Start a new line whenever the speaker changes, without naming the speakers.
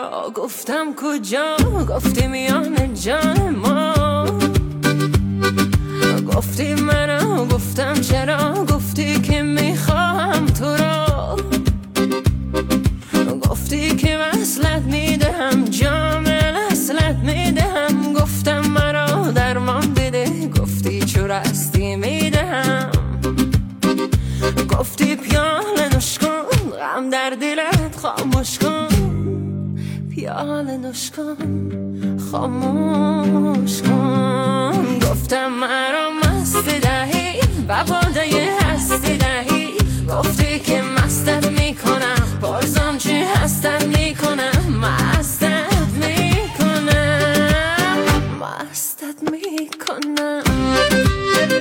چرا گفتم کجا گفتی میان جان ما گفتی منو گفتم چرا گفتی که میخوام تو را گفتی که وصلت میدهم جامل اصلت میدهم گفتم مرا درمان بده گفتی چو رستی میدهم گفتی پیاله نوش کن غم در دلت خاموش کن پیاله نوش کن خاموش کن گفتم مرا مست دهی و باده هستی دهی گفتی که مستت میکنم